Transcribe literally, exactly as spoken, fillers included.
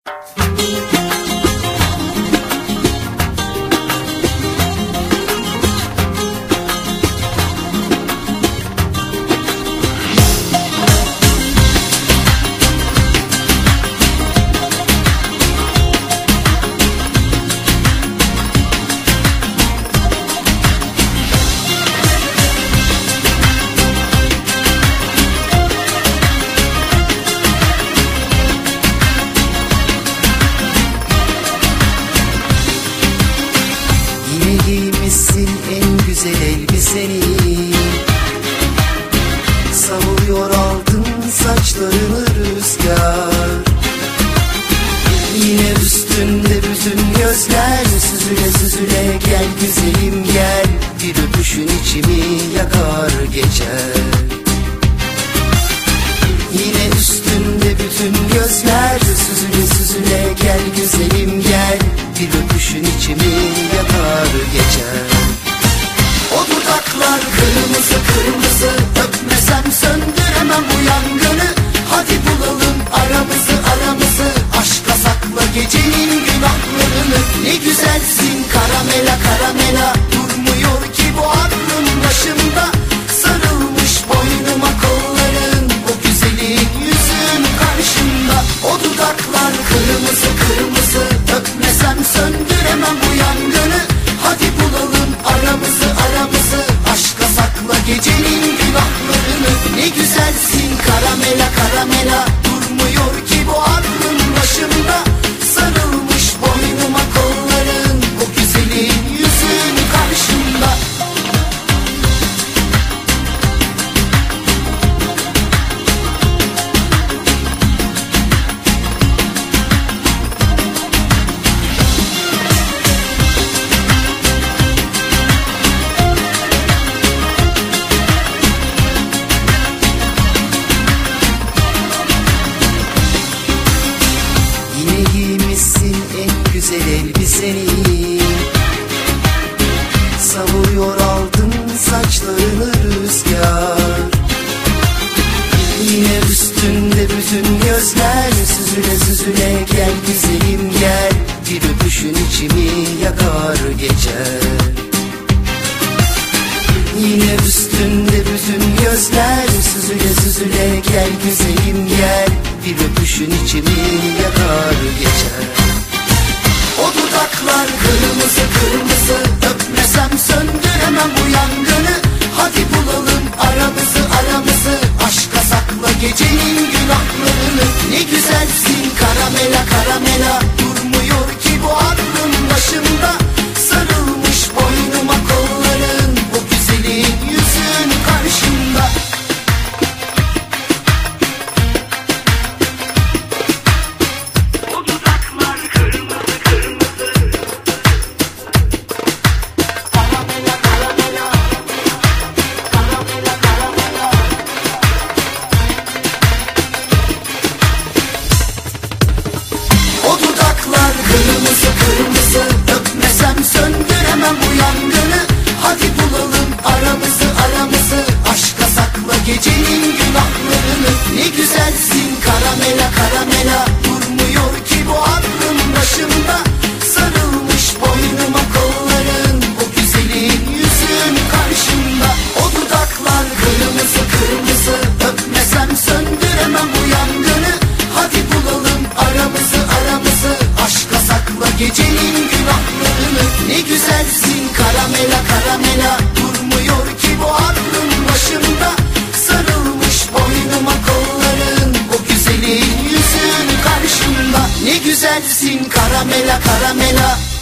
Giymişsin en güzel elbiseni, savuruyor altın saçlarını rüzgar. Yine üstünde bütün gözler süzüle süzüle, gel güzelim gel, bir öpüşün içimi yakar geçer. Yine üstünde bütün gözler süzüle süzüle, gel güzelim gel, bir öpüşün içimi yakar geçer. O dudaklar kırmızı kırmızı, öpmesem söndüremem bu yangını. Hadi bulalım aramızı aramızı, aşka sakla gecenin günahlarını. Ne güzelsin karamela karamela, durmuyor ki bu aklım başımda. Sarılmış boynuma kolların, o güzelin yüzün karşımda. O dudaklar kırmızı kırmızı, öpmesem söndüremem bu yangını. Hadi bulalım aramızı aramızı, aşka sakla gecenin günahlarını. Ne güzelsin karamela karamela, durmuyor ki bu aklım başımda. Sarılmış boynuma kolların, o güzelin yüzün karşımda. Yine giymişsin en güzel elbiseni, savuruyor altın saçlarını rüzgar. Yine üstünde bütün gözler süzüle süzüle, gel güzelim gel, bir öpüşün içimi yakar geçer. Yine üstünde bütün gözler süzüle süzüle, gel güzelim gel, bir öpüşün içimi yakar geçer. O dudaklar kırmızı kırmızı, öpmesem söndüremem bu yangını. Hadi bulalım aramızı aramızı, aşka sakla gecenin günahlarını. Ne güzelsin karamela karamela, durmuyor ki bu aklım başımda. Sarılmış boynuma kolların, o güzelin yüzün karşımda. Kırmızı kırmızı, öpmesem söndüremem bu yangını. Hadi bulalım aramızı aramızı, aşka sakla gecenin günahlarını. Ne güzelsin karamela karamela, durmuyor ki bu aklım başımda. Sarılmış boynuma kolların, o güzelin yüzün karşımda. O dudaklar kırmızı kırmızı, öpmesem söndüremem bu yangını. Hadi bulalım aramızı aramızı, aşka sakla gecenin günahlarını. Ne güzelsin karamela karamela, durmuyor ki bu aklım başımda. Sarılmış boynuma kolların, o güzelin yüzün karşımda. Ne güzelsin karamela karamela.